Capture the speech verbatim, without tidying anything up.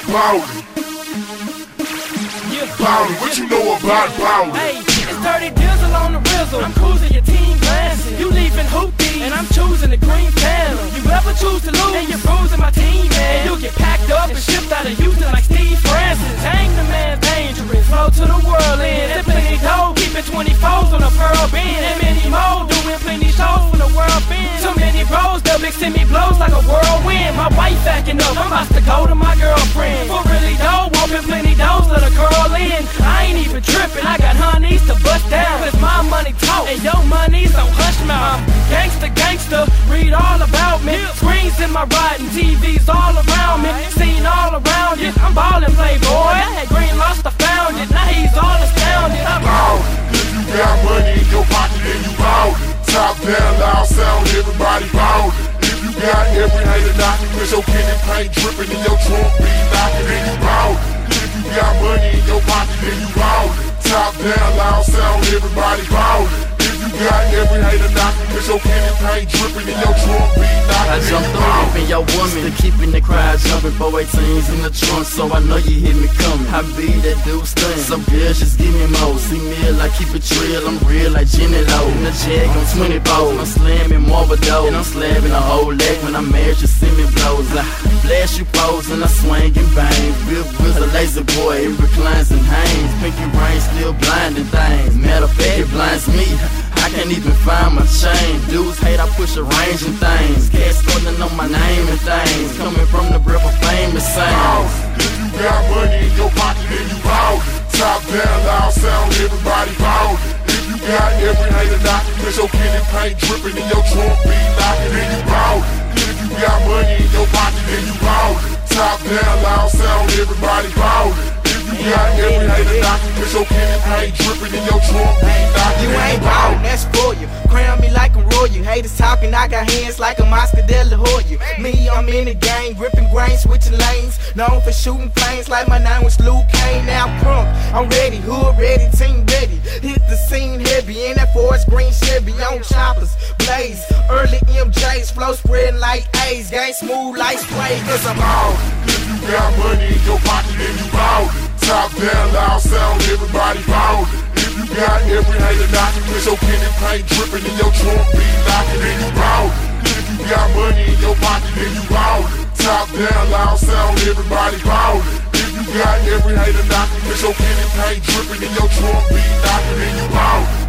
ballin'. Ballin', what you know about ballin'? Hey, it's Dirty Dizzle on the Rizzle. I'm cruising your team glancing. You leaving hoopty, and I'm choosing the green panel. You ever choose to lose, and you're bruising my team, man. You'll get packed up and shipped out of Houston like Steve Francis. Dang, the man dangerous. Flow to the world in. And plenty dough, keeping twenty-fours on a pearl bend. And many more doing plenty shows for the world bend. Too many bros, they'll mix me blows like a whirlwind. My wife backing up, I'm about to go to my girlfriend. For really dough, open plenty doors, let a girl in. I ain't even tripping, I got honeys to bust down. Cause my money talk, and your money's on hush mouth. Gangsta, gangsta, read all about me. Screens in my ride and T Vs all around me. Seen all around it, I'm ballin' playboy. I had green lost, I found it, now he's all astounded. I'm ballin', if you got money in your pocket, then you ballin'. Top down, loud sound, everybody ballin'. If you got every hater knockin', cause your candy paint drippin' in your trunk be knockin', then you ballin'. If you got money in your pocket, then you ballin'. Top down, loud sound, everybody ballin'. If you got every hater knockin', cause your candy paint drippin' in your trunk be knockin', I jumped on up in your woman, to keeping the crowd jumping. four eighteens in the trunk, so I know you hear me coming. I be that dude stunning, some girls just give me more. See me like keep it trill, I'm real like Jenny Low. In the jag on twenty balls, I'm slamming marble dough, and I'm slamming a whole leg when I married you see me blows. I blast you pose and I swing and bang. Bill Will's a lazy boy, it reclines and hangs. Pinky rain still blinding things. Matter of fact, it blinds me. I can't even find my chain. Dudes hate I push a range and things. Cats calling on my name and things. Coming from the breath of fame and same. If you got money in your pocket, then you ballin'. Top down, loud sound, everybody ballin'. If you got every hater knockin', cause your candy paint drippin' in your trunk be knockin', then you ballin'. If you got money in your pocket, then you ballin'. Top down, loud sound, everybody ballin'. You got every hater knockin', cause your candy paint drippin' in your trunk be knockin'. You ain't ballin', that's for you. Crown me like I'm royal. Haters talking, I got hands like a Oscar De La Hoya. Me, I'm in the game, gripping grain, switching lanes. Known for shooting flames like my name was Luke Kane. Now crunk, I'm ready, hood ready, team ready. Hit the scene heavy in that Forest Green Chevy on choppers, blaze. Early M Js, flow spreading like A's. Gang smooth like spray, cause I'm ballin'. If you got money in your pocket, then you ballin'. Top down, loud sound, everybody ballin'. If you got every hater knockin', cause your candy paint drippin' in your trunk be knockin', then you ballin'. If you got money in your pocket, then you ballin'. Top down, loud sound, everybody ballin'. If you got every hater knockin', cause your candy paint drippin' in your trunk be knockin', then you ballin'.